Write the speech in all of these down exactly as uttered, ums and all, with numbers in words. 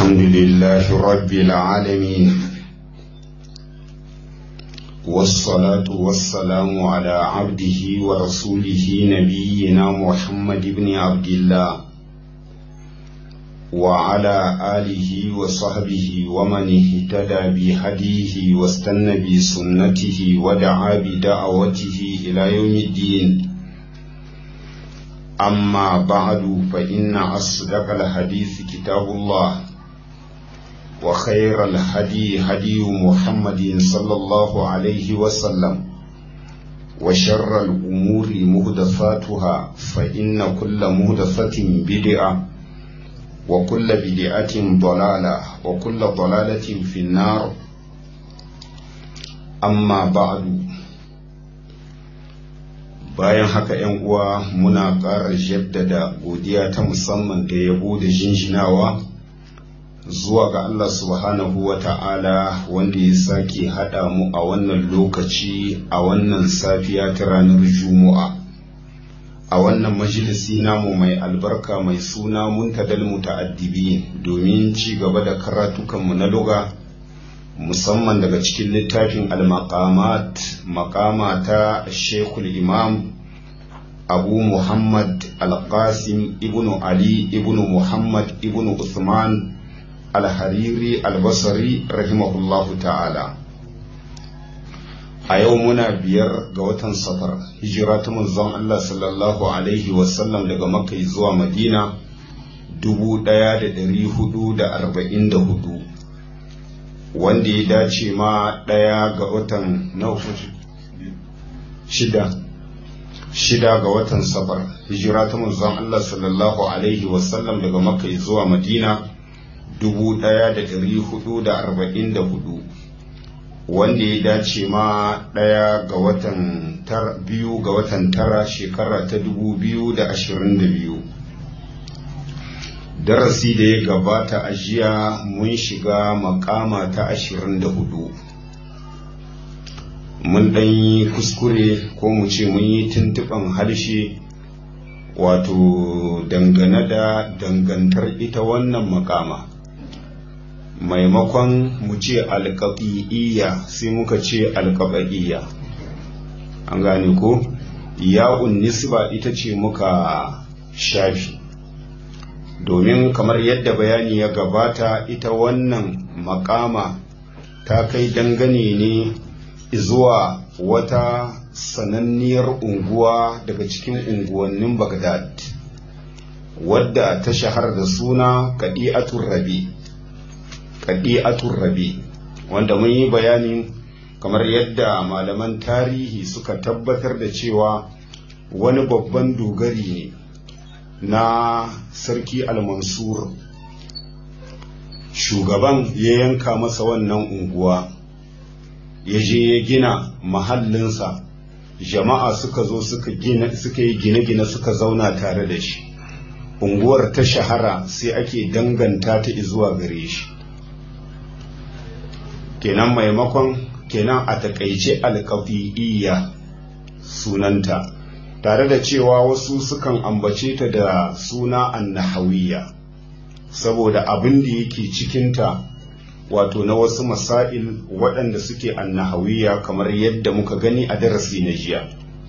الحمد لله رب العالمين، والصلاة والسلام على عبده ورسوله نبينا محمد بن عبد الله وعلى آله وصحبه ومن اهتدى بهديه واستنى بسنته ودعا بدعوته إلى يوم الدين. أما بعد فإن أصدق الحديث كتاب الله، وخير الهدي هدي محمد صلى الله عليه وسلم، وشر الأمور محدثاتها فإن كل محدثة بدعة، وكل بدعة ضلالة، وكل ضلالة في النار. أما بعد، bayan haka ‘yan uwa muna ƙara jaddada godiya ta musamman da yabo da jinjinawa zuwa ga Allah subhanahu wa ta'ala wanda ya sake haɗa mu a wannan lokaci a wannan safiya ta ranar Juma'a a wannan majalisi namu mai albarka mai suna Muntadal Muta'addibin domin ci gaba da karatukanmu na lugha musamman daga cikin littafin al-maqamat maqama ta Sheikhul Imam Abu Muhammad Al-Qasim ibn Ali ibn Muhammad ibn Uthman Al-Hariri Al-Basri rahimahullahu ta'ala. A yau muna biyar ga watan Safar, hijira ta manzon Allah sallallahu alaihi wasallam daga Makka zuwa Madina dubu ɗaya da ɗari hudu da arba'in da hudu. Wanda ya dace ma ɗaya ga watan na shida shida ga watan Safar, hijira ta manzon Allah sallallahu alaihi wasallam daga Makka zuwa Madina dubu ɗaya da ɗari hudu da arba'in da hudu, wanda ya dace ma ɗaya ga watan tar biyu ga watan tara shekara ta dubu biyu da ashirin da biyu. Darasi da ya gabata a jiya mun shiga makama ta ashirin da hudu. Mun ɗan yi kuskure ko mu ce mun yi tuntuɓan harshe wato dangane da dangantar ita wannan makama. Maimakon mu ce alƙaɓi'iyya sai muka ce alƙaɓa'iyya. An gane ko? Ya'un nisba ita ce muka shafi. Domin kamar yadda bayani ya gabata ita wannan makama ta kai dangane ne zuwa wata sananniyar unguwa daga cikin unguwannin Baghdad wadda ta shahara da suna Qadi'atul Rabi Qadi'atul Rabi wanda mun yi bayani kamar yadda malaman tarihi suka tabbatar da cewa wani babban dogari ne na sarki al-Mansur. Shugaban ya yanka masa wannan unguwa, ya je ya gina mahallinsa, jama'a suka zo suka gina suka yi gine-gine suka zauna tare da shi. Unguwar ta shahara sai ake danganta ta zuwa gare shi. Kenan maimakon kenan a takaice alƙafi'iyya sunanta, tare da cewa wasu sukan ambace ta da suna annahawiyya saboda abin da yake cikinta wato na wasu masail waɗanda suke annahawiyya kamar yadda muka gani a darasi na jiya,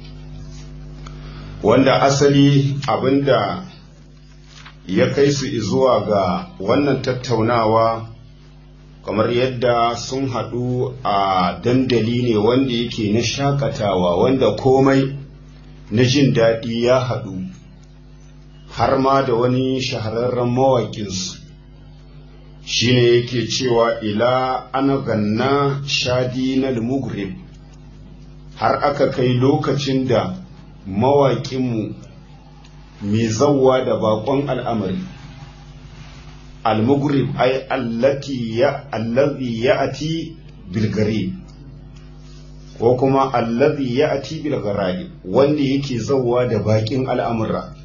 wanda asali abinda ya kai su zuwa ga wannan tattaunawa kamar yadda sun haɗu a dandali ne wanda yake na shakatawa wanda komai na jin daɗi ya haɗu, har ma da wani shahararren mawaƙinsu shi ne yake cewa ila ana ganna shadi na mugrib, har aka kai lokacin da mawaƙinmu mai zawwa da baƙon al'amari al-mugrib ay allati ya allazi ya'ti bil garib ko kuma allazi ya'ti bil gharib, wanda yake zawwa da bakin al'amura.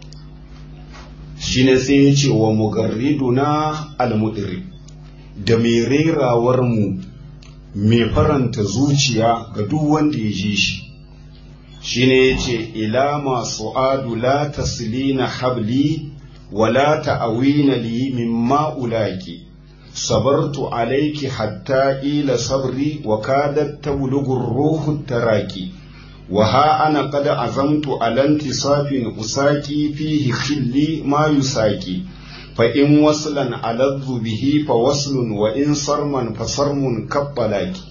Shine sai ya ce wa mugarriduna al-mudrib, da mai rerawar mu mai faranta zuciya ga duk wanda ya ji shi. Shine yace ila ma su'adu la taslina habli wala ta'awina li mimma ulaki sabartu alayki hatta ila sabri wa kadat tablughu ruhu taraki wa ha ana qad azamtu ala intisafin usaki fihi khilli ma yusaki fa in waslan aladhu bihi fa waslun wa in sarman fa sarmun kabbalaki.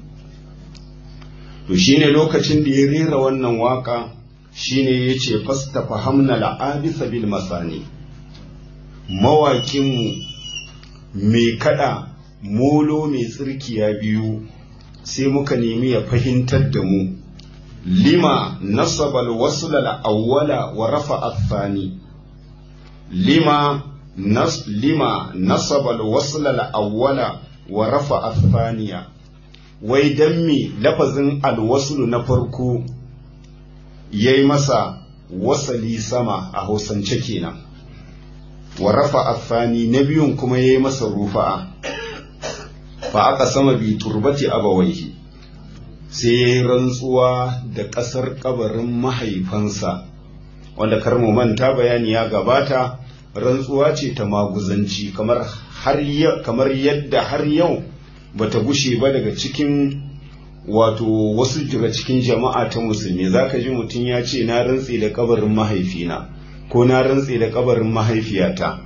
To shine lokacin da ya rera wannan waka shine yace fastafahamna al'abisa bil masani, mawakin mai kada molo mai tsirkiya biyu sai muka nemi ya fahimtar da mu lima nasaba al-wasl al-awwala wa rafa ath-thani, lima nas lima nasaba al-wasl al-awwala wa rafa ath-thaniya, wai dan mi lafazin al-wasl na farko yayi masa wasali sama a Hausance kenan, wa rafa ath-thani na biyun kuma yayi masa rufa'a, fa aka sama bi turbati abawaihi, sai rantsuwa da ƙasar kabarin mahaifansa, wanda kar mu manta bayani ya gabata rantsuwa ce ta maguzanci kamar har kamar yadda har yau bata gushe ba daga cikin wato wasu daga cikin jama'a ta musulmi zaka ji mutum ya ce na rantse da kabarin mahaifina ko na rantse da kabarin mahaifiyata.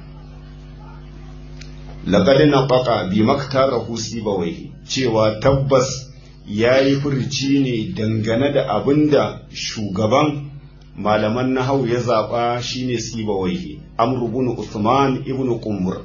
laqad nafaqa bi maktarahu sibawaihi, cewa tabbas yayi furci ne dangane da abinda shugaban malaman nahau ya zaba shine sibawaihi, amr ibn usman ibn qumr.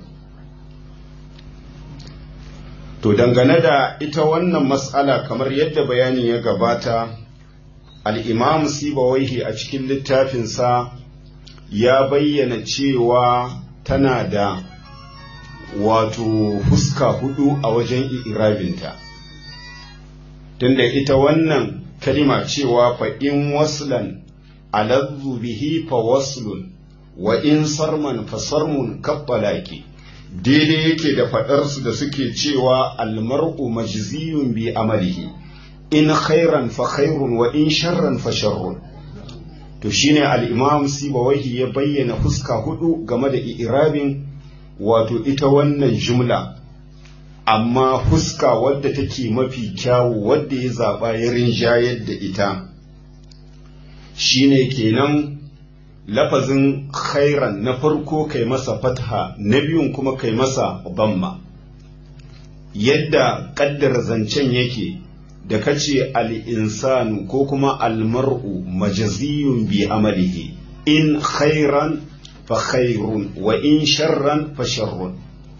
to dangane da ita wannan mas'ala kamar yadda bayani ya gabata, al-imam sibawaihi a cikin littafinsa ya bayyana cewa tana da wato fuska hudu a wajen irabinta, tunda ita wannan kalima cewa fa in waslan aladhu bihi fa waslun wa in sarman fa sarmun kabbalaki, daidai yake da faɗarsu da suke cewa almar'u majziyun bi amalihi in khairan fa khairun wa in sharran fa sharrun. to shine al-imam sibawaihi ya bayyana fuska hudu game da i'rabin wato ita wannan jumla, amma fuska wadda take mafi kyawu wadda ya zaba ya rinjayar da ita shine kenan lafazin khairan na farko kai masa fatha, na biyun kuma kai masa damma. yadda kaddar zancen yake da kace al-insanu ko kuma al-mar'u majziyun bi amalihi in khairan fa khairun wa in sharran fa sharrun.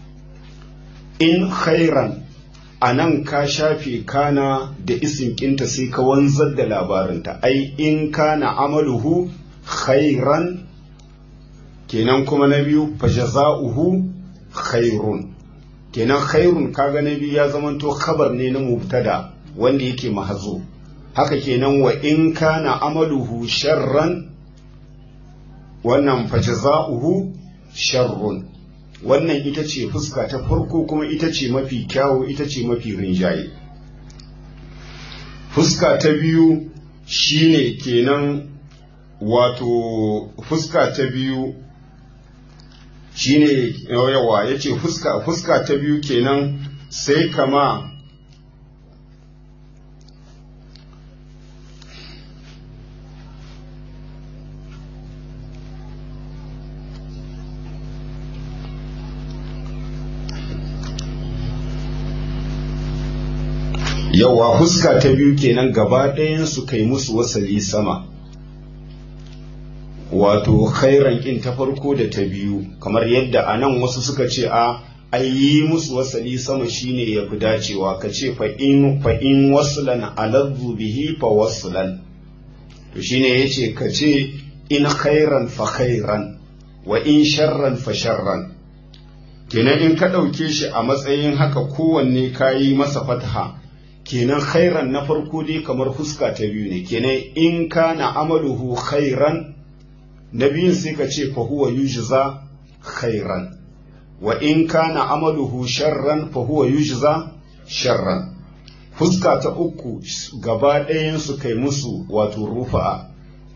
in khairan anan ka shafe kana da isin kinta sai ka wanzar da labarinta, ai in kana amaluhu khairan, kenan kuma na biyu fa jaza'uhu khairun, kenan khairun kaga na biyu ya zamanto khabar ne na mubtada wanda yake mahazo. haka kenan wa in kana amaluhu sharran, wannan fa jaza'uhu sharrun. wannan ita ce fuska ta farko kuma ita ce mafi kyawu, ita ce mafi rinjaye. fuska ta biyu shine kenan wato fuska ta biyu shine yawa yace fuska fuska ta biyu kenan sai kama yawa fuska ta biyu kenan gaba ɗayan su kai musu wasali sama, wato khairan kin ta farko da ta biyu, kamar yadda anan wasu suka ce a ayi musu wasali sama shine yafi dacewa, ka ce fa in fa in waslan aladhu bihi fa waslan. to shine yace ka ce in khairan fa khairan wa in sharran fa sharran. kenan in ka dauke shi a matsayin haka kowanne kayi masa fatha, kenan khairan na farko dai kamar fuska ta biyu ne, kenan in kana amaluhu khairan, na biyun sai ka ce fa huwa yujza khairan, wa in kana amaluhu sharran fa huwa yujza sharran. fuska ta uku gaba ɗayan su kai musu wato rufa'a,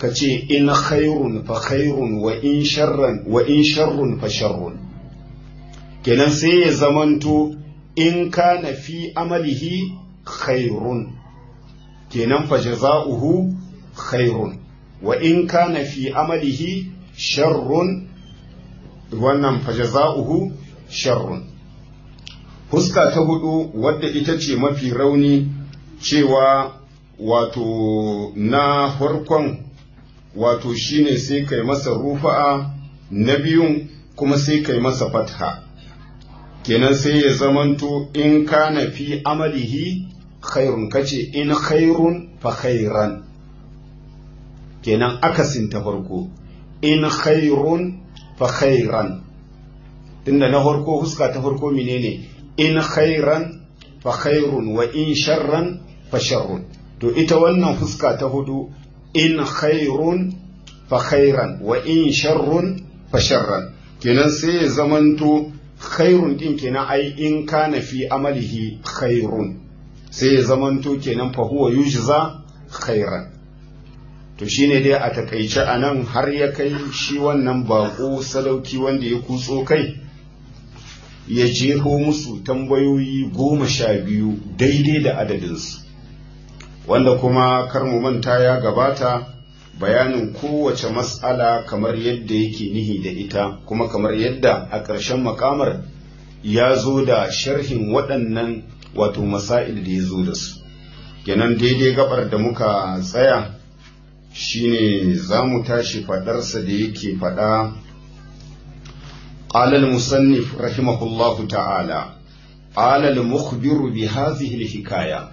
ka ce in khairun fa khairun wa in sharran wa in sharrun fa sharrun kenan sai ya zamanto in kana fi amalihi khairun kenan fa jaza'uhu khairun wa in kana fi amalihi sharrun wannan fa jaza'uhu sharrun. Fuska ta hudu wadda ita ce mafi rauni cewa wato na farkon wato shine sai kai masa rufa'a, na biyun kuma sai kai masa fatha kenan sai ya zamanto in kana fi amalihi khairun kace in khairun fa khairan kenan akasin ta farko in khairun fa khairan tunda na farko huska ta farko menene in khairan fa khairun wa in sharran fa sharrun to ita wannan fuska ta hudu in khairun fa khairan wa in sharrun fa sharran kenan sai ya zamanto khairun din kenan ai in kana fi amalihi khairun sai ya zamanto kenan fa huwa yujza khairan. To shine dai a takaice anan har ya kai shi wannan bako sadauki wanda ya kutso kai ya jeho musu tambayoyi goma sha biyu daidai da adadinsu, wanda kuma kar mu manta ya gabata bayanin kowace mas'ala kamar yadda yake nihi da ita, kuma kamar yadda a ƙarshen makamar ya zo da sharhin waɗannan wato masail da ya zo da su. Kenan daidai gabar da muka tsaya shine za mu tashi faɗarsa da yake faɗa قال المصنف رحمه الله تعالى قال المخبر بهذه الحكاية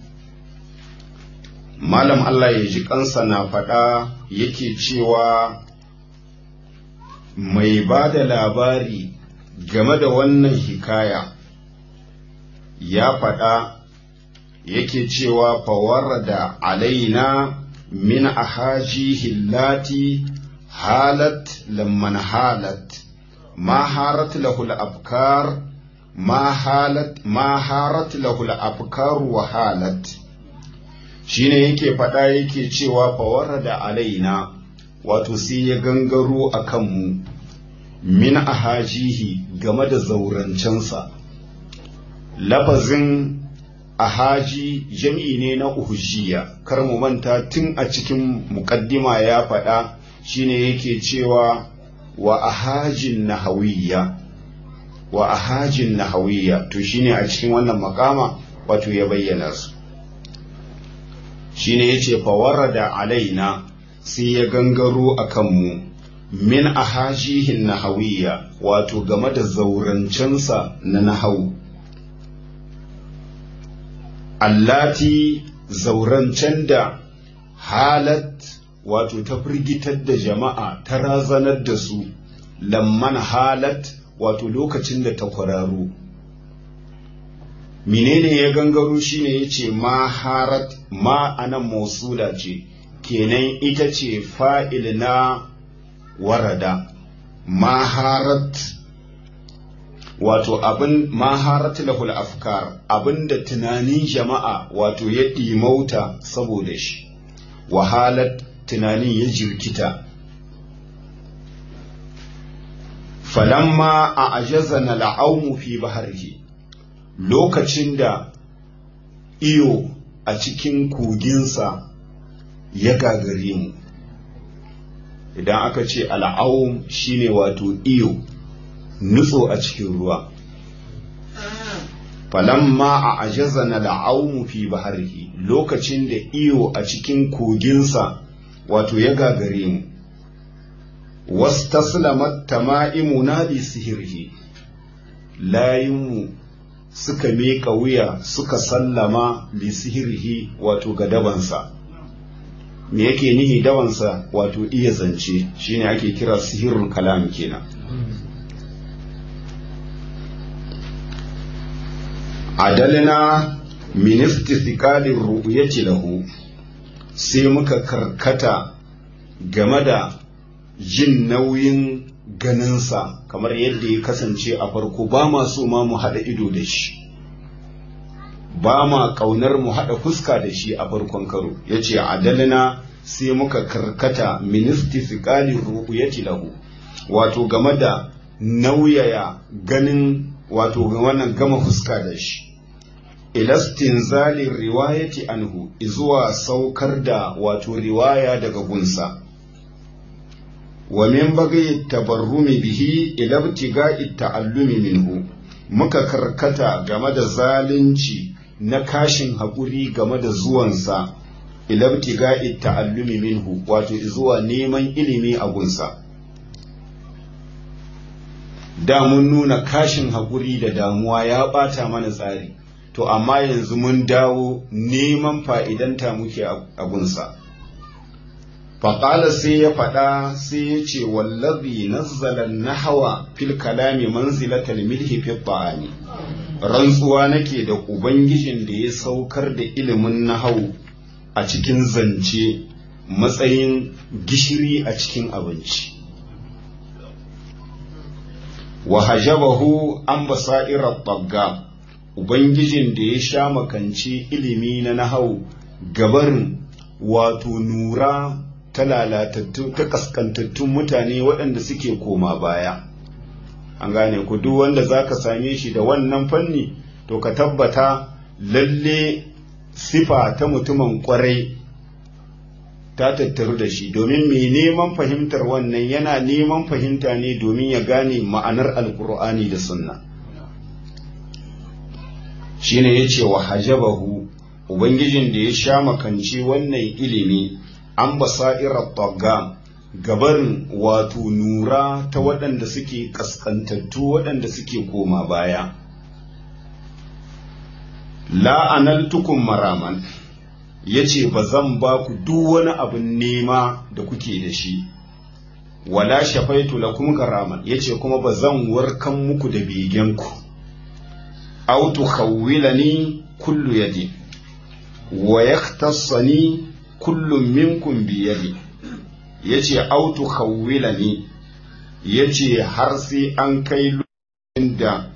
malam Allah ya ji kansa na faɗa yake cewa mai ba da labari game da wannan hikaya ya faɗa yake cewa fawarada alaina min ahajihi allati halat lamman halat ما هارت له الأبكار ما حالت ما هارت له الأبكار وحالت shine yake faɗa yake cewa fawara da alaina wato sai ya gangaro a kanmu min ahajihi game da zaurancensa. Lafazin ahaji jam'i ne na uhujiya, kar mu manta tun a cikin muƙaddima ya faɗa shine yake cewa wa ahajin nahawiyya wa ahajin nahawiyya to shine a cikin wannan makama wato ya bayyana su, shine yace fa warada alaina sai ya gangaro akan mu min ahajihin nahawiyya wato game da zaurancensa na nahawu, allati zaurancen da halat wato ta firgitar da jama'a ta razanar da su lamman halat wato lokacin da ta kwararo. Menene ya gangaro shine yace ma harat ma anan mausula ce kenan ita ce fa'il na warada. Ma harat wato abin ma harat lahul afkar abinda tunanin jama'a wato ya ɗimauta saboda shi, wahalat tunanin ya jirkita. Falamma a ajazana la'aumu fi baharihi lokacin da iyo a cikin koginsa ya gagare mu. Idan aka ce al'aum shine wato iyo nutso a cikin ruwa. Falamma a ajazana la'aumu fi baharihi lokacin da iyo a cikin koginsa wato ya gagare mu. Wastaslamat tama'imuna bi sihirhi layinmu suka miƙa wuya suka sallama li sihirhi wato ga dabansa. Me yake nihi dabansa wato iya zance shine ake kira sihirul kalam kenan. Adalna min istithqalir ru'yati lahu sai muka karkata game da jin nauyin ganinsa kamar yadda ya kasance a farko ba ma so ma mu haɗa ido da shi, ba ma ƙaunar mu haɗa fuska da shi a farkon karo. Ya ce adalina sai muka karkata ministi fiƙalin ru'uyati lahu wato game da nauyaya ganin wato ga wannan gama fuska da shi ilastin zalin riwayati anhu zuwa saukar da wato riwaya daga gunsa wa min bagai tabarrumi bihi ila ibtiga'i ta'allumi minhu muka karkata game da zalunci na kashin haƙuri game da zuwansa ila ibtiga'i ta'allumi minhu wato zuwa neman ilimi a gunsa da mun nuna kashin haƙuri da damuwa ya ɓata mana tsari to amma yanzu mun dawo neman fa'idanta muke a gunsa faƙala sai ya faɗa sai ya ce wallazi nazzala nahawa fil kalami manzilatal milhi fi ta'ami rantsuwa nake da ubangijin da ya saukar da ilimin nahau a cikin zance matsayin gishiri a cikin abinci wa hajabahu an basairar tagga ubangijin da ya sha makanci ilimi na nahau gabarin wato nura ta lalatattu ta kaskantattun mutane waɗanda suke koma baya an gane ku duk wanda zaka same shi da wannan fanni to ka tabbata lalle sifa ta mutumin kwarai ta tattaru da shi domin mai neman fahimtar wannan yana neman fahimta ne domin ya gane ma'anar alkur'ani da sunna shine yace wa hajabahu ubangijin da ya sha makanci wannan ilimi an basairar tagga gabarin wato nura ta waɗanda suke kaskantattu waɗanda suke koma baya la'analtukum maraman yace ba zan ba ku duk wani abin nema da kuke da shi wala shafaitu lakum karaman yace kuma ba zan warkan muku da begenku aw tukhawwilani kullu yadi wa yaktassani kullu minkum bi yadi yace aw tukhawwilani yace har sai an kai lokacin da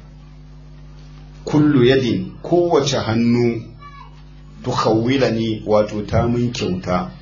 kullu yadin kowace hannu tukhawwilani wato ta mun kyauta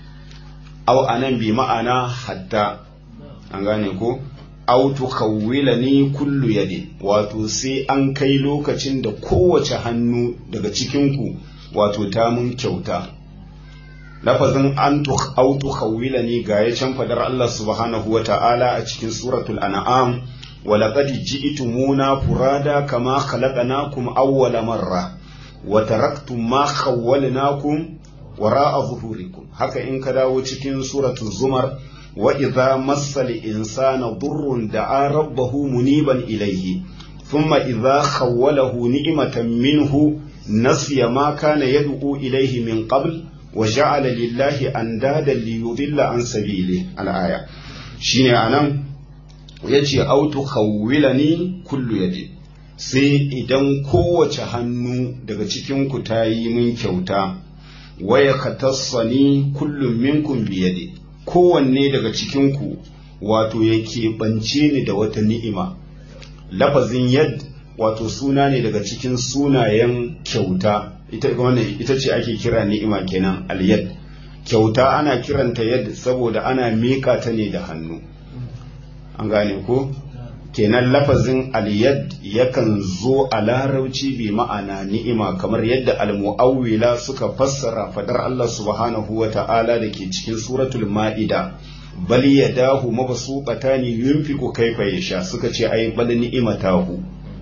aw anan bi ma'ana hatta an gane ko aw tukhawwilani kullu yadin wato sai an kai lokacin da kowace hannu daga cikin ku wato ta mun kyauta lafazin an aw tukhawwilani ga ya can fadar Allah subhanahu wa ta'ala a cikin suratul an'am wa laqad ji'tumuna furada kama khalaqnakum awwala marra wa taraktum ma khawwalnakum wara'a zuhurikum haka in ka dawo cikin suratul zumar wa idza massal insana durrun da'a rabbahu muniban ilayhi thumma idza khawwalahu ni'matan minhu nasiya ma kana yad'u ilayhi min qabl wa ja'ala lillahi andadan liyudilla an sabili al-aya shine anan yace autu khawwilani kullu yadi sai idan kowace hannu daga cikin ku ta yi min kyauta waya katassani kullum minkum biyadi kowanne daga cikin ku wato yake bance ni da wata ni'ima lafazin yad wato suna ne daga cikin sunayen kyauta ita wannan ita ce ake kira ni'ima kenan al-yad kyauta ana kiranta yad saboda ana mika ta ne da hannu an gane ko kenan lafazin al-yad yakan zo a larabci bi ma'ana ni'ima kamar yadda al-mu'awwila suka fassara fadar Allah subhanahu wa ta'ala da ke cikin suratul ma'ida bal yadahu mabsuqatani yunfiqu kayfa yasha suka ce ai bal ni'imatahu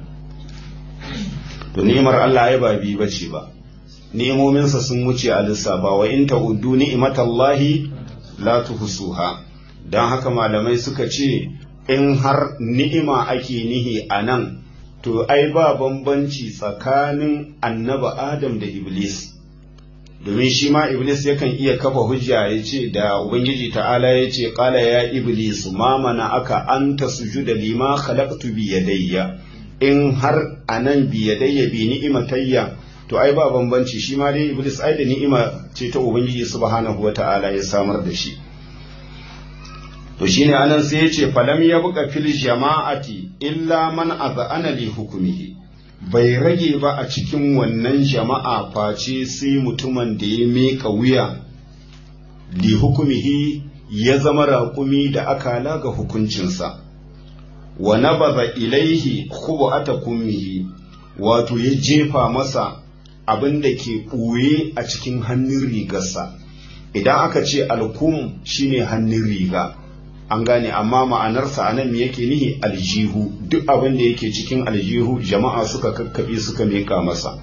to ni'imar Allah ai ba bi bace ba ni'imominsa sun wuce a lissafa wa in ta'uddu ni'matallahi la tuhsuha dan haka malamai suka ce in har ni'ima ake nihi a nan to ai ba bambanci tsakanin annaba adam da iblis domin shi ma iblis yakan iya kafa hujja ya ce da ubangiji ta'ala ya ce qala ya iblis ma mana aka anta sujuda lima khalaqtu bi yadayya in har anan bi yadayya bi ni'imatayya to ai ba bambanci shi ma dai iblis ai da ni'ima ce ta ubangiji subhanahu wata'ala ya samar da shi to shine anan sai yace falam yabqa fil jama'ati illa man azana li hukmihi bai rage ba a cikin wannan jama'a face sai mutumin da ya meka wuya li hukumihi ya zama raƙumi da akala ga hukuncinsa. Wa nabaza ilaihi khubu'ata kummihi, wato ya jefa masa abin da ke ɓoye a cikin hannun rigarsa. Idan aka ce alkum shine hannun riga, an gane, amma ma'anarsa anan me yake nihi aljihu, duk abin da yake cikin aljihu jama'a suka kakkaɓe suka meka masa,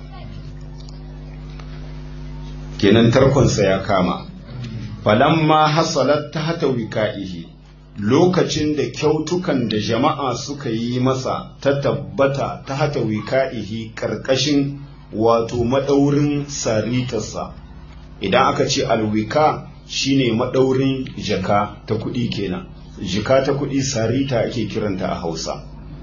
kenan tarkonsa ya kama. Falamma hasalat tahta wika'ihi, lokacin da kyautukan da jama'a suka yi masa ta tabbata tahta wika'ihi karkashin wato madaurin saritarsa. Idan aka ce alwika shine madaurin jaka ta kuɗi kenan, jaka ta kuɗi sarita ake kiranta a Hausa.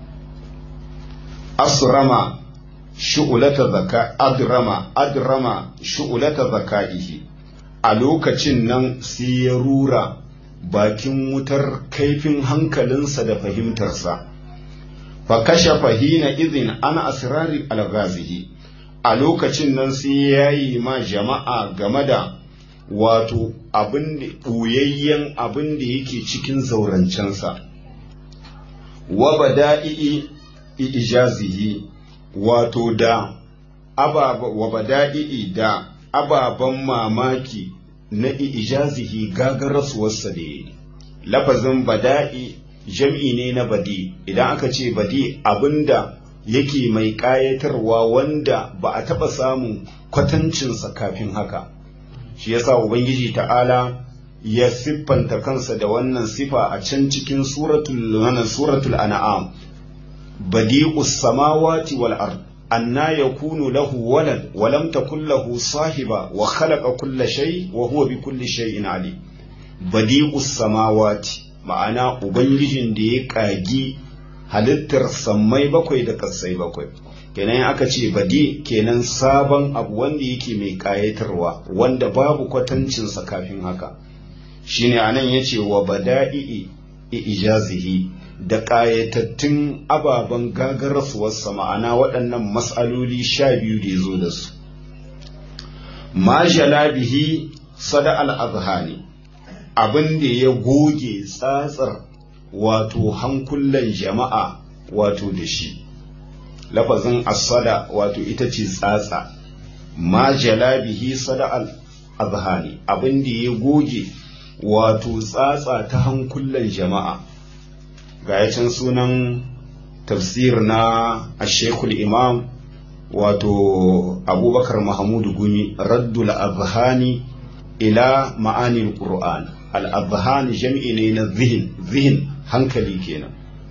Asrama shu'ulata zaka adrama adrama shu'ulata zakaihi, a lokacin nan sai ya rura bakin wutar kaifin hankalinsa da fahimtarsa. Fa kashafa hina idhin ana asrari alghazihi, a lokacin nan sai ya yi ma jama'a game da wato abin da ɓoyayyen abin da yake cikin zaurancensa. Wa bada'i ijazihi, wato da ababa wa bada'i da ababan mamaki na ijazihi gagarasuwarsa da yi. Lafazin bada'i jam'i ne na badi. Idan aka ce badi, abinda yake mai ƙayatarwa wanda ba a taɓa samun kwatancinsa kafin haka. Shi yasa Ubangiji ta'ala ya siffanta kansa da wannan sifa a can cikin suratul suratul an'am. Badi'us samawati wal ard, anna yakunu lahu walad wa lam takul lahu sahiba wa khalaqa kulla shay wa huwa bi kulli shay'in alim. Badi'us samawati, ma'ana ubangijin da ya kagi halittar sammai bakwai da kasai bakwai. Kenan aka ce badi, kenan sabon abu wanda yake mai kayatarwa wanda babu kwatancinsa kafin haka. Shine anan yace wa bada'i ijazihi, da ƙayatattun ababen gagarasuwarsa, ma'ana waɗannan mas'aloli sha biyu da ya zo da su. Ma bihi sada al-azhani, abin da ya goge tsatsar wato hankulan jama'a wato da shi. Lafazin asada wato ita ce tsatsa. Ma bihi sada al-azhani, abin da ya goge wato tsatsa ta hankulan jama'a. Ga yacin sunan tafsir na ashekul imam wato abubakar mahamudu gumi, raddul azhani ila ma'anil qur'an. al azhani jam'i ne na zihin, zihin hankali kenan.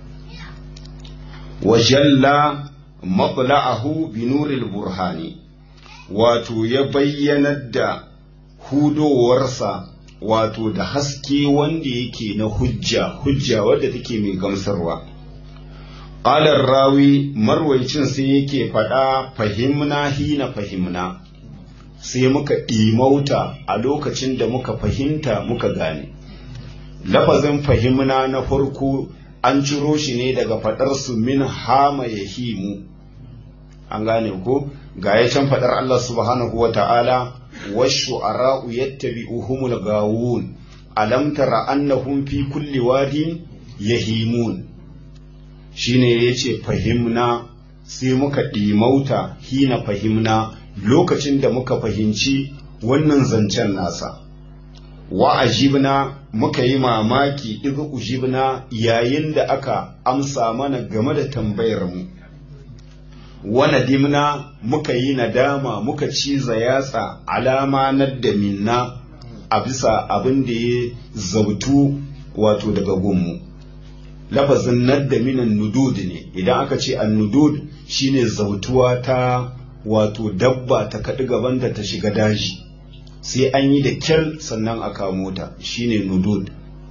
wa jalla matla'ahu bi nuril burhani, wato ya bayyanar da hudowarsa wato da haske wanda yake na hujja, hujja wadda take mai gamsarwa. Ƙalar rawi, marwaicin sai yake faɗa, fahimna hina fahimna, sai muka ɗimauta a lokacin da muka fahimta muka gane. Lafazin fahimna na farko an ciro shi ne daga faɗarsu min hama ya himu, an gane ko? Ga ya can faɗar Allah subhanahu wa ta'ala, والشعراء يتبعهم الغاوون ألم تر أنهم في كل واد يهيمون. shine yace fahimna, sai muka ɗimauta hina fahimna, lokacin da muka fahimci wannan zancen nasa. Wa ajibna, muka yi mamaki idh ujibna, yayin da aka amsa mana game da tambayar mu. Wa nadimna, muka yi nadama, muka ciza yatsa, alama nadda minna, a bisa abin da ya zautu wato daga gunmu. Lafazin nadda minan nudud ne, idan aka ce an nudud shine zautuwa ta wato dabba ta kaɗi gabanta ta shiga daji, sai an yi da kyal sannan a kamo ta, shine nudud.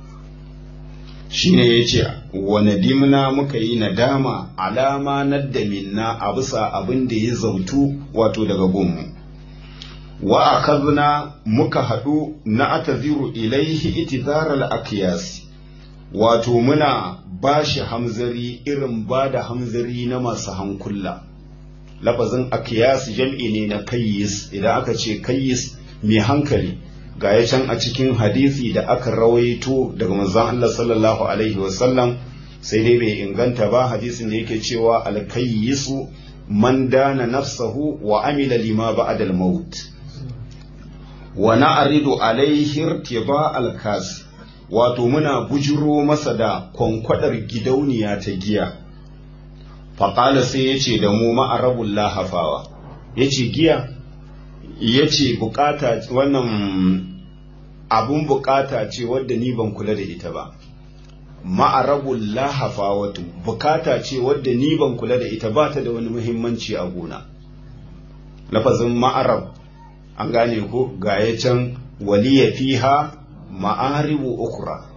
Shine yace wa nadimna, muka yi nadama, alama nadda minna, a bisa abin da ya zautu wato daga gunmu. Wa akazna, muka haɗu na ataziru ilaihi itizaral akiyasi, wato muna bashi hamzari irin ba da hamzari na masu hankula. Lafazin akiyas jam'i ne na kayyis, idan aka ce kayyis mai hankali, ga ya can a cikin hadisi da aka rawaito daga manzon Allah sallallahu alaihi wasallam sai dai bai inganta ba, hadisin da yake cewa alkayyisu man dana nafsahu wa amila lima ba'da al-maut wa na'ridu alaihi irtiba al-kas, wato muna bujiro masa da kwankwadar gidauniya ta giya. Faƙala sai ya ce da mu ma'arabun lahafawa, ya ce giya, ya ce bukata wannan abun bukata ce wadda ni ban kula da ita ba. Ma'arabun lahafawatu bukata ce wadda ni ban kula da ita, ba ta da wani muhimmanci a gona. Lafazin ma'arab an gane ko ga ya can waliya fiha ma'aribu ukra.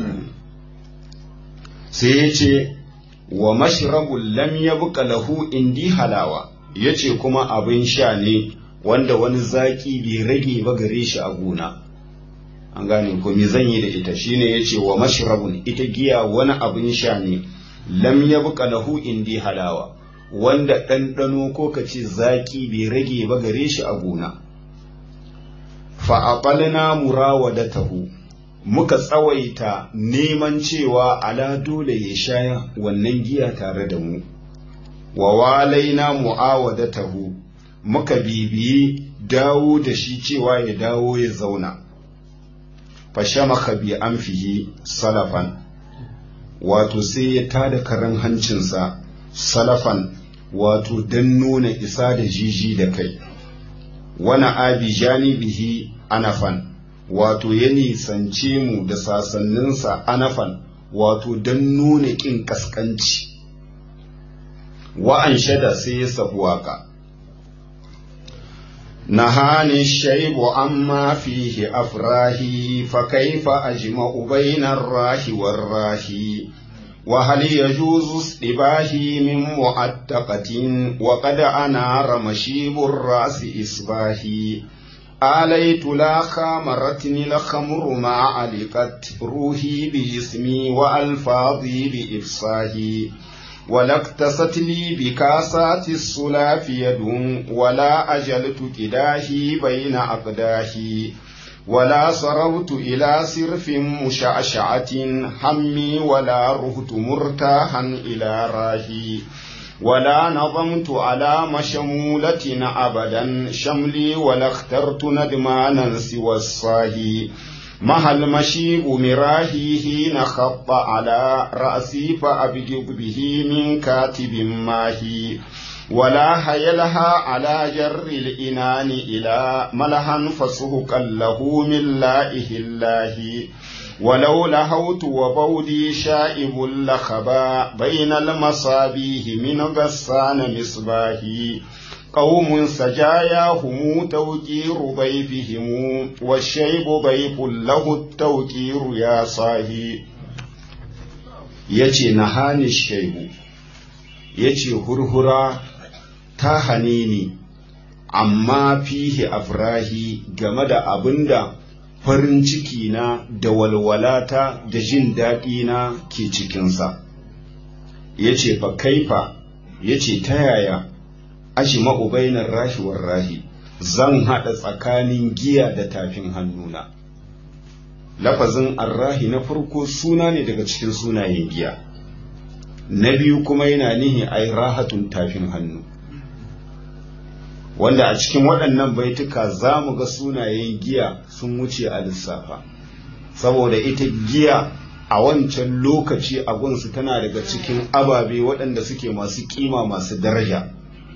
Sai ya ce wa mashrabul lam yabqa lahu indi halawa, yace kuma abin sha ne wanda wani zaki bai rage ba gare shi a gona. An gane ko me zan yi da ita, shine yace wa mashrabun, ita giya wani abin sha ne lam yabqa lahu indi halawa, wanda ɗanɗano ko kace zaki bai rage ba gare shi a gona. Fa aqalna murawadatahu, muka tsawaita neman cewa ala dole ya sha wannan giya tare da mu. Wa walaina mu'awadatahu, muka bibiyi dawo da shi cewa ya dawo ya zauna. Fashamaka bi anfihi salafan, wato sai ya tada karan hancinsa salafan, wato dan nuna isa da jiji da kai. Wana abi janibihi anafan, wato ya nisance mu da sasanninsa anafan, wato don nuna ƙin ƙasƙanci. Wa'an shada sai ya sabu waka. Nahani shaibu amma fihi afrahi, fa kaifa ajma'u bainar rahi war rahi, wa hal yajuzu istibahi min mu'attaqatin, wa qad anara mashibur rasi isbahi. آليت لا خامرتني الخمر ما علقت روحي بجسمي وألفاظي بإفصاحي، ولا اقتصت لي بكاسات السلاف يد، ولا أجلت كداهي بين أقداهي، ولا صرفت إلى صرف مشعشعة همي، ولا رهت مرتاحا إلى راهي، ولا نظمت على مشمولة أبدا شملي، ولا اخترت ندمانا سوى الصاهي. مها المشيب مراهي حين خط على رأسي، فأبجب به من كاتب ماهي، ولا هيلها على جر الإنان إلى ملها فسهقا له من لائه الله. ولو لهوت وبودي شائب لخبا بين المصابيه من غسان مصباحي. قوم سجاياهم توجير ضيفهم، والشيب ضيف له التوجير يا صاحي. yace nahani shaibu, yace hurhura ta hane ni, amma fihi afrahi, game da abinda farin ciki na da walwalata da jin daɗi na ke cikinsa. Ya ce fa kaifa, ya ce ta yaya, ashi ma'ubainar rahi war rahi, zan haɗa tsakanin giya da tafin hannuna. Lafazin arrahi na farko suna ne daga cikin sunayen giya, na biyu kuma yana nihi ai rahatun tafin hannu, wanda a cikin waɗannan baituka za mu ga sunayen giya sun wuce a lissafa, saboda ita giya a wancan lokaci a gunsu tana daga cikin ababe waɗanda suke masu kima masu daraja.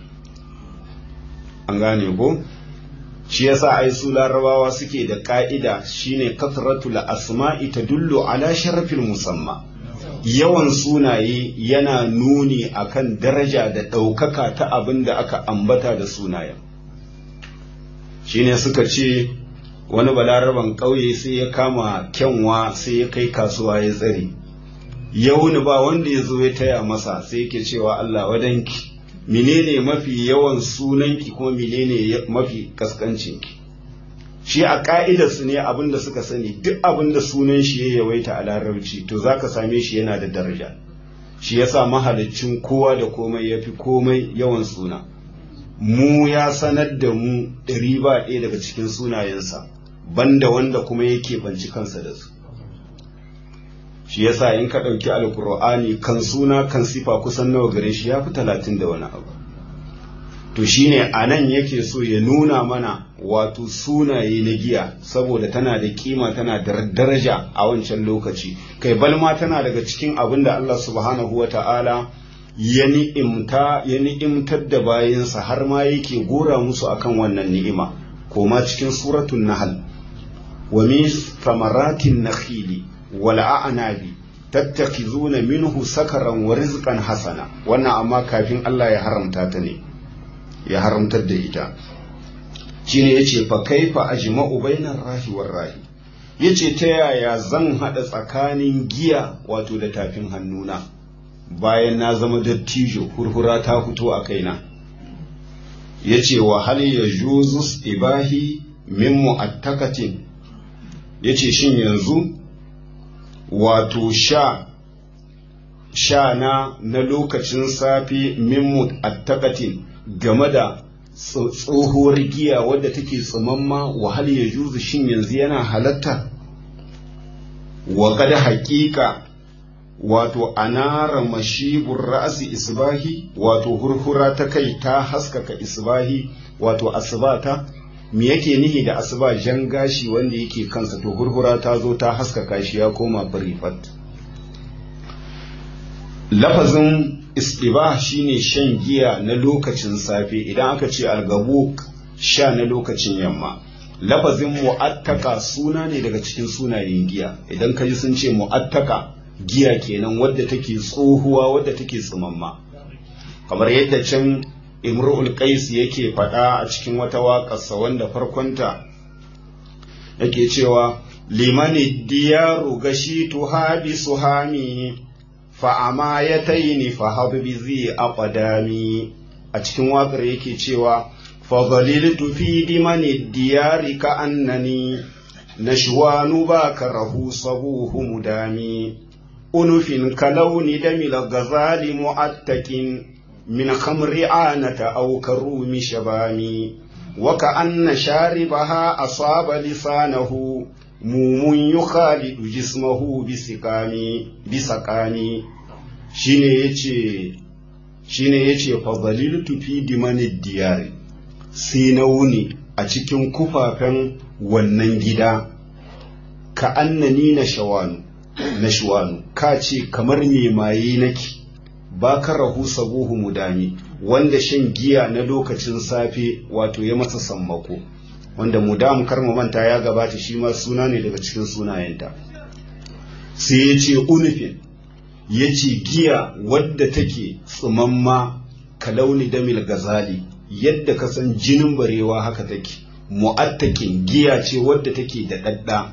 An gane ko? Shi yasa ai su larabawa suke da ka'ida shine kasratul asma'i tadullu ala sharafil musamma. Yawan sunaye yana nuni akan daraja da ɗaukaka ta abin da aka ambata da sunayen. Shine suka ce wani balaraban ƙauye sai ya kama kyanwa sai ya kai kasuwa ya tsare. Yauni ba wanda ya zo ya taya masa, sai yake cewa Allah wadanki, menene mafi yawan sunanki kuma menene mafi kaskancinki. Shi a ka'idarsu ne abin da suka sani, duk abin da sunan shi ya yawaita a larabci to za ka same shi yana da daraja. Shi yasa mahalicin kowa da komai ya fi komai yawan suna. Mu ya sanar da mu ɗari ba ɗaya daga cikin sunayensa, banda wanda kuma yake banci kansa da su. Shi yasa in ka ɗauki alkur'ani kan suna kan sifa kusan nawa gare shi ya fi talatin da wani abu. To shine a nan yake so ya nuna mana wato sunaye na giya saboda tana da kima tana da daraja a wancan lokaci, kai balma tana daga cikin abin da Allah subhanahu wa ta'ala ya ni'imta ya ni'imtar da bayansa har ma yake gora musu akan wannan ni'ima. Koma cikin suratul nahl, wa min thamaratin nakhili wal a'nabi tattakhizuna minhu sakaran wa rizqan hasana. Wannan amma kafin Allah ya haramta ta ne, ya haramtar da ita. Shine yace fa kaifa ajma'u bainar rahi war rahi, yace ta yaya zan hada tsakanin giya wato da tafin hannuna bayan na zama dattijo hurhura ta fito a kaina. Yace wa hal yajuzu ibahi min mu'attakatin, yace shin yanzu wato sha sha na na lokacin safi min mu'attakatin game da tsohuwar giya wadda take tsamamma, wa hal yajuzu shin yanzu yana halatta. Wa kada haƙiƙa wato anara mashibur ra'si isbahi, wato hurhura ta kai ta haskaka isbahi wato asbata. Me yake nihi da asba? Jan gashi wanda yake kansa, to hurhura ta zo ta haskaka shi ya koma farifat. Lafazin istibah shine shan giya na lokacin safe, idan aka ce algabu sha na lokacin yamma. Lafazin mu'attaka suna ne daga cikin sunayen giya, idan ka ji sun ce mu'attaka giya kenan wadda take tsohuwa wadda take tsimamma, kamar yadda can Imru'ul Qais yake faɗa a cikin wata waƙarsa wanda farkonta yake cewa limani diyaru gashi tuhabi suhami fa'ama ya taini fahabi zai aqdami. A cikin waƙar yake cewa fadhaliltu fi dimani diyari ka annani nashwanu baka rahu sabuhu mudami unufin kalauni damil ghazali mu'attakin min khamri anata aw karumi shabami wa ka anna sharibaha asaba lisanahu mumun yukhalidu jismahu bisikami bisakami. shine yace shine yace fadhaliltu fi dimani diyari, sai na wuni a cikin kufafen wannan gida ka annani na shawanu na shawanu ka ce kamar me maye nake ba ka rahu sabuhu mudami, wanda shan giya na lokacin safe wato ya masa sammako, wanda mudam karma manta ya gabata shi ma suna ne daga cikin sunayenta. Sai ya ce unufin, ya ce giya wadda take tsumamma ka launi damil gazali, yadda ka san jinin barewa haka take, mu'attakin giya ce wadda take da dadda.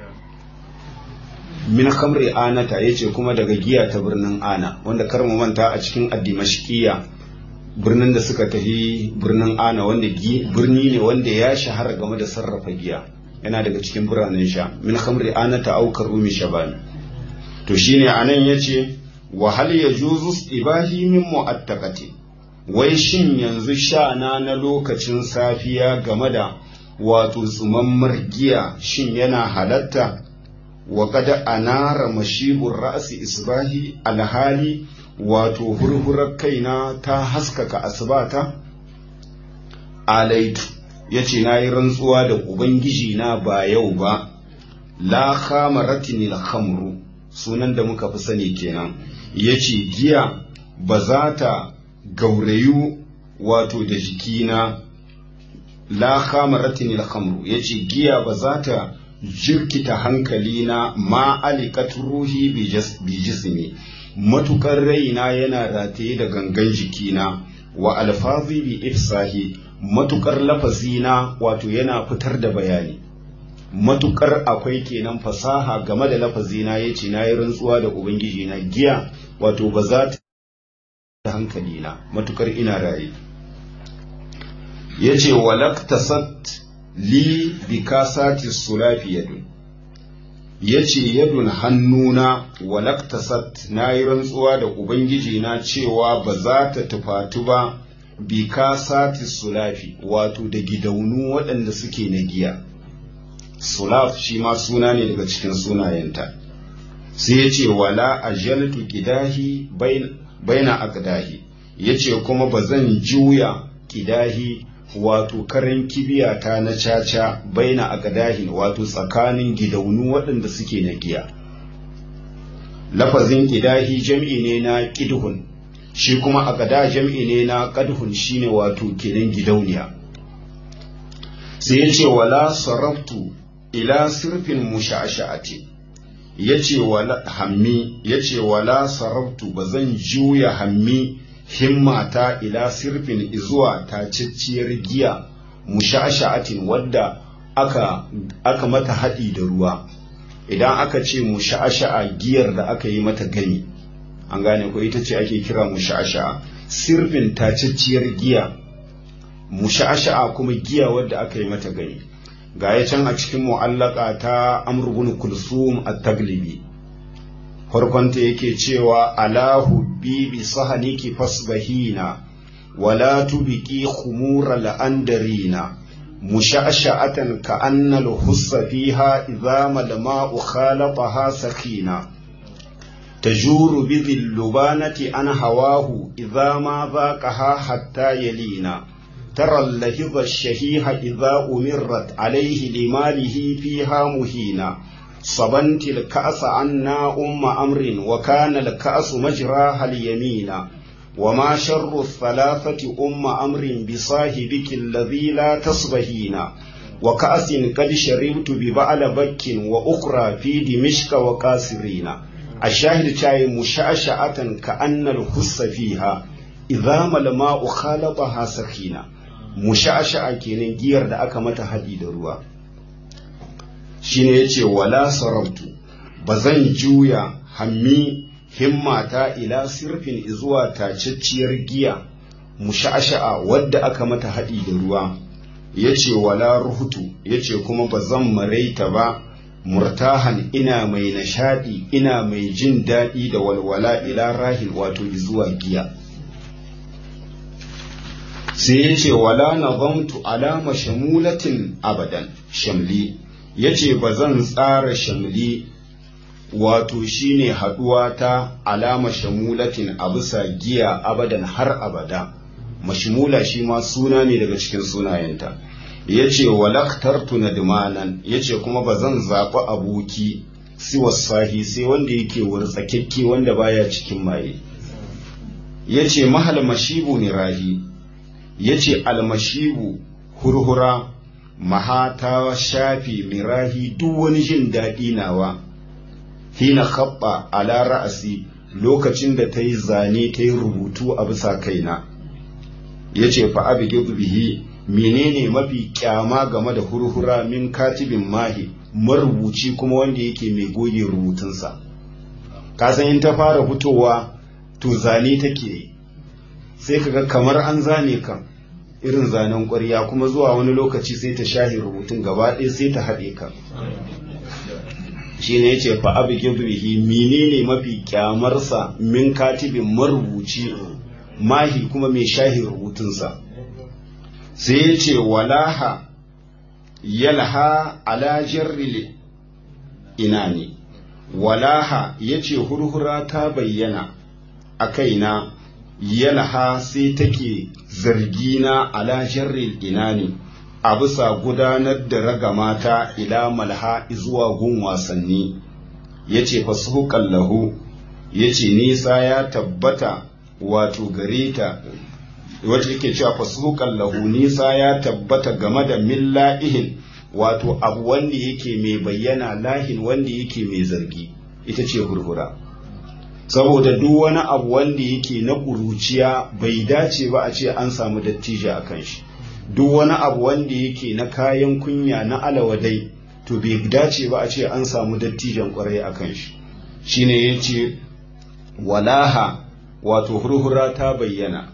Min khamri anata, yace kuma daga giya ta birnin Ana, wanda kar mu manta a cikin addimashkiya birnin da suka tafi birnin Ana, wanda birni ne wanda ya shahara game da sarrafa giya, yana daga cikin biranen sha. Min khamri anata au karumi shabani. To shine anan yace wa hal yajuzu ibahi min mu'attaqati, wai shin yanzu sha na na lokacin safiya game da wato tsumammar giya shin yana halatta. Wa kada anara mashibur ra'si isbahi, alhali wato hurhurar kaina ta haskaka asbata. Alaitu, yace nayi rantsuwa da ubangiji na ba yau ba, la khamaratni al-khamru, sunan da muka fi sani kenan. Yace giya ba za ta gaurayu wato da jikina, la khamaratni al-khamru, yace giya ba za ta jirkita hankalina, ma alikat ruhi bi jismi, matukar raina yana rataye da gangan jikina, wa alfazi bi ifsahi, matukar lafazina wato yana fitar da bayani, matukar akwai kenan fasaha game da lafazina. Yace na yi rantsuwa da ubangiji na giya wato ba za ta hankalina matukar ina raye. Yace walaktasat li bikasati sulafi yadun, yace yadun hannuna, walaktasat nayi rantsuwa da ubangiji na cewa ba za ta tufatu ba, bikasati sulafi wato da gidaunu waɗanda suke na giya. sulaf shi ma suna ne daga cikin sunayenta. Sai ya ce wala ajaltu kidahi baina aqdahi, ya ce kuma ba zan juya kidahi wato karin kibiyata na caca baina aqdahi wato tsakanin gidaunu waɗanda suke na giya. Lafazin kidahi jam'i ne na kidhun, shi kuma aqda jam'i ne na qadhun, shine wato kenan gidauniya. Sai ya ce wala saraftu ila sirfin musha'asha'ati, yace wala hammi yace wala sarabtu bazan juya hammi himmata ila sirfin izuwa tacicciyar giya musha'asha'atin wadda aka aka mata haɗi da ruwa. Idan aka ce musha'asha'a giyar da aka yi mata gani, an gane ko ita ce ake kira musha'asha'a. Sirfin tacicciyar giya, musha'asha'a kuma giya wadda aka yi mata gani. Ga ya can a cikin mu'allaka ta Amr ibn Kulsum at-Taglibi, farkonta yake cewa ala hubbi bi sahaniki fasbahina wala tubqi khumura al-andarina musha'asha'atan ka'anna al-hussa fiha idha mal-ma'u khalataha sakina tajuru bi dhillubanati an hawahu idha ma dhaqaha hatta yalina ترى اللهض الشهيح إذا أمرت عليه لماله فيها مهينا صبنت الكأس عنا أم أمر وكان الكأس مجراها اليمين وما شر الثلاثة أم أمر بصاحبك الذي لا تصبهين وكأس قد شربت ببعل بك وأخرى في دمشق وكاسرين. الشاهد شاي مشعشعة كأن الخص فيها إذا ما الماء خالطها سخينة. Musha'asha'a kenan giyar da aka mata haɗi da ruwa. Shine yace wala sarautu, bazan juya hammi himmata ila sirfin izuwa tacacciyar giya musha'asha'a wadda aka mata haɗi da ruwa. Yace wala ruhutu, yace kuma bazan maraita ba murtahan ina mai nashadi ina mai jin daɗi da walwala ila rahil wato izuwa giya. Sai ya ce wala nazamtu alama shamulatin abadan shamli, ya ce ba zan tsara shamli wato shine haɗuwa ta alama shamulatin a bisa giya abadan har abada. Mashmula shi ma suna ne daga cikin sunayenta. Ya ce walaktartu nadmanan, ya ce kuma ba zan zaɓi aboki siwasahi sai wanda yake wurtsakekke wanda baya cikin maye. Ya ce mahal mashibu ni rahi, ya ce almashibu hurhura maha ta shafi mirahi duk wani jin daɗi nawa hina khabba ala ra'asi lokacin da ta yi zane ta yi rubutu a bisa kaina. Ya ce fa abi bihi menene mafi kyama game da hurhura min katibin mahi marubuci kuma wanda yake mai goge rubutunsa. Kasan in ta fara fitowa to zane take sai kaga kamar an zane kan irin zanen ƙwarya, kuma zuwa wani lokaci sai ta shahi rubutun gaba ɗaya sai ta haɗe kan. Shi ne ya ce fa abu gibrihi menene mafi kyamarsa min katibin marubuci mahi kuma mai shahi rubutunsa. Sai ya ce walaha yalha ala jarril inani, walaha ya ce hurhura ta bayyana a kaina yalha sai take zargina ala jarril inani a bisa gudanar da ragamata ila malha zuwa gun wasanni. Ya ce fasuhukan lahu, ya ce nisa ya tabbata wato gare ta, wacce yake cewa fasuhukan lahu nisa ya tabbata game da min la'ihin wato abu wanda yake mai bayyana, lahin wanda yake mai zargi, ita ce hurhura. Saboda duk wani abu wanda yake na ƙuruciya bai dace ba a ce an samu dattijo a kan shi. Duk wani abu wanda yake na kayan kunya na alawadai to bai dace ba a ce an samu dattijon ƙwarai a kan shi. Shine ya ce walaha wato hurhura ta bayyana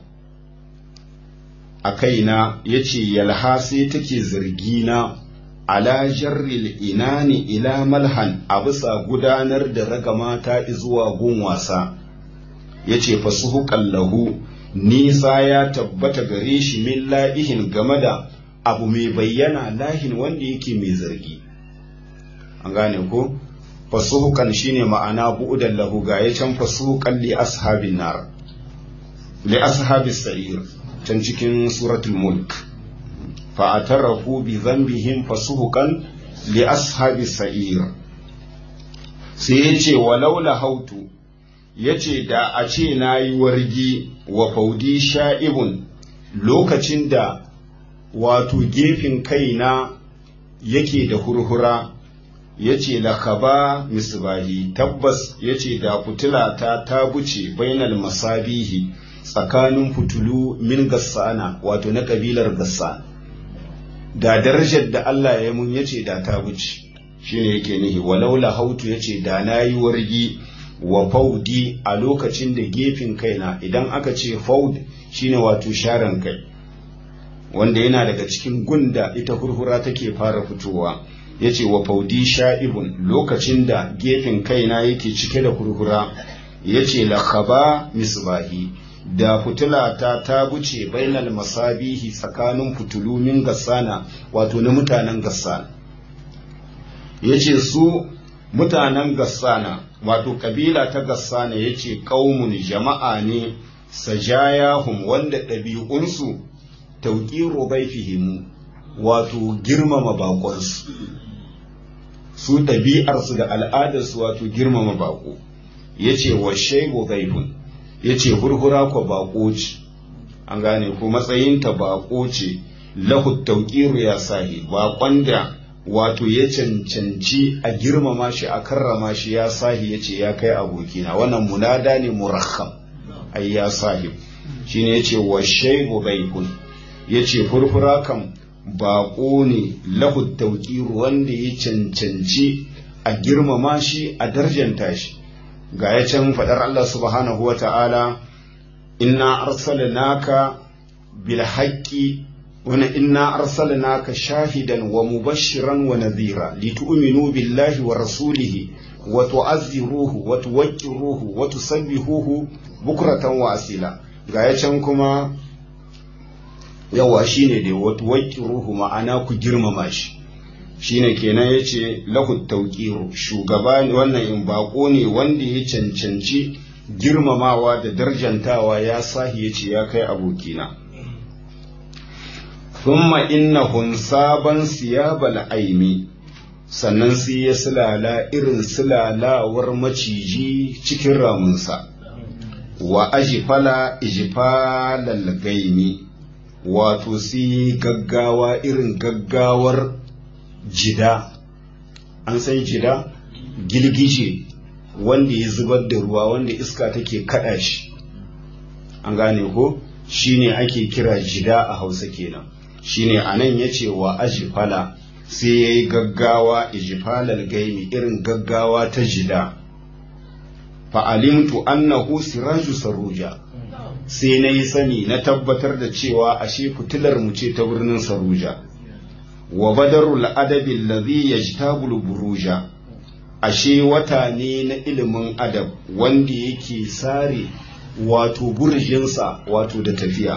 a kaina, ya ce yalha sai take zargina ala jarril inani ila malhan a bisa gudanar da ragamata zuwa gun wasa. Ya ce fasuhukan lahu nisa ya tabbata gare shi min la'ihin game da abu mai bayyana, lahin wanda yake mai zargi. an gane ko fasuhukan shine ma'ana bu'udan lahu ga ya can fasuhukan li ashabin nar li ashabis sa'ir can cikin suratul mulk fa atarafu bi dhanbihim fasuhukan li ashabis sa'ir sai yace walau la hautu yace da a ce nayi wargi wa faudi sha'ibun lokacin da wato gefen kaina yake da hurhura yace lakaba misbahi tabbas yace da fitila ta ta buce bainal masabihi tsakanin fitulu min gassana wato na kabilar gassan da darajar da Allah ya mun yace da ta buce shine yake nihi walau la hautu yace da nayi wargi wa faudi a lokacin da gefen kaina idan aka ce faud shine wato sharan kai wanda yana daga cikin gunda ita hurhura take fara fitowa yace wa faudi sha'ibun lokacin da gefen kaina yake cike da hurhura yace la khaba misbahi da fitila ta ta buce bainal masabihi tsakanin fitulu min gassana wato na mutanen gassana yace su mutanen gassana wato kabila ta gassana yace qaumun jama'a ne sajayahum wanda ɗabi'unsu tauƙiro baifihim wato girmama baƙonsu su ɗabi'arsu da al'adarsu wato girmama baƙo yace wa shaybu baifun yace hurhura ko baƙo ce an gane ko matsayinta baƙo ce lahu tauƙiru ya sahi baƙon da wato ya cancanci a girmama shi a karrama shi ya sahi yace ya kai abokina wannan munada ne murakham ai ya sahib shine yace wa shaybu baifun yace furfura kam baƙo ne lahu tauƙiru wanda ya cancanci a girmama shi a darjanta shi ga ya can faɗar Allah subhanahu wa ta'ala inna arsalnaka bil haqqi wa inna arsalnaka shahidan wa mubashiran wa nadhira litu'minu billahi wa rasulihi wa tu'azziruhu wa tuwaqqiruhu wa tusabbihuhu bukratan wa asila ga ya can kuma yawa shine dai wa tuwaqqiruhu ma'ana ku girmama shi shine kenan yace lahu tawqiru shugaba ne wannan in bako ne wanda ya cancanci girmamawa da darjantawa ya sahi yace ya kai abokina thumma innahum saban siyabal aimi sannan sai ya sulala irin sulalawar maciji cikin ramunsa wa ajifala ijfalal gaimi wato sai gaggawa irin gaggawar jida an san jida gilgije wanda ya zubar da ruwa wanda iska take kada shi an gane ko shine ake kira jida a Hausa kenan shine anan yace wa ajfala sai yayi gaggawa ijfalal gaimi irin gaggawa ta jida fa alimtu annahu siraju saruja sai na yi sani na tabbatar da cewa ashe fitilar mu ce ta birnin saruja wa badarul adabi allazi yajtabul buruja ashe wata ne na ilimin adab wanda yake sare wato burjinsa wato da tafiya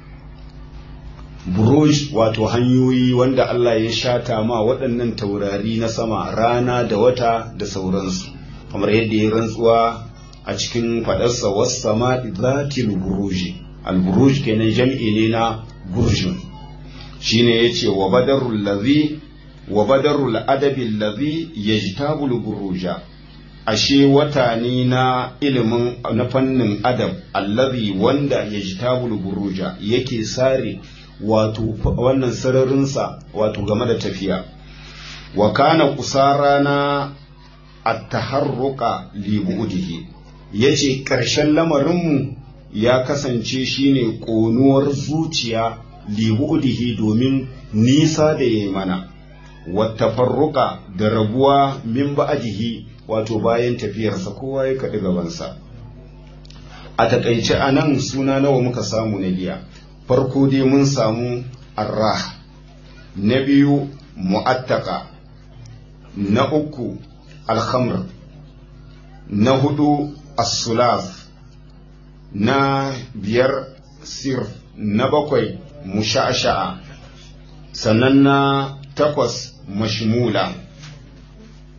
buruj wato hanyoyi wanda Allah ya shata ma waɗannan taurari na sama rana da wata da sauransu kamar yadda ya rantsuwa a cikin faɗarsa wasu sama zatil buruji al-buruj kenan jam'i ne na burjin shine yace wa badarul ladhi wa badarul adabi alladhi yajtabul buruja ashe wata ne na ilimin na fannin adab alladhi wanda yajtabul buruja yake sare wato wannan sararinsa wato game da tafiya wa kana kusarana at-taharruqa li bu'dihi yace ƙarshen lamarinmu ya kasance shine ƙonuwar zuciya li bu'dihi domin nisa da yayi mana wa tafarruqa da rabuwa min ba'dihi wato bayan tafiyarsa kowa ya kaɗi gabansa a takaice anan suna nawa muka samu na biya farko dai mun samu arrah na biyu mu'attaka na uku alhamr na hudu as-sulaf na biyar sir na bakwai musha'sha'a sannan na takwas mashmula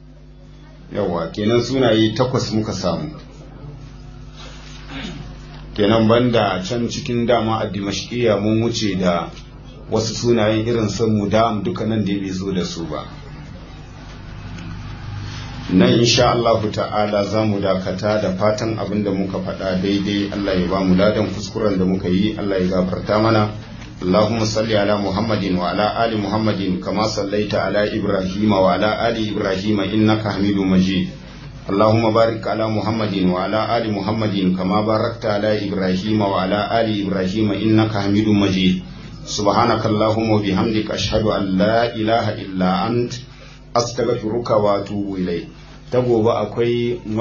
yawa kenan sunaye takwas muka samu. Kenan banda can cikin dama a dimashkiya mun wuce da wasu sunayen irin sun mudam duka nan da bai zo da su ba. Nan insha Allah ta'ala za mu dakata da fatan abin da muka faɗa daidai Allah ya ba mu ladan kuskuren da muka yi Allah ya gafarta mana. Allahumma salli ala Muhammadin wa ala ali Muhammadin kama sallaita ala Ibrahim wa ala ali Ibrahim innaka Hamidum Majid. اللهم بارك على محمد وعلى آل محمد كما باركت على إبراهيم وعلى آل إبراهيم إنك حميد مجيد. سبحانك اللهم وبحمدك أشهد أن لا إله إلا أنت أستغفرك وأتوب إليك. تبو بأكوي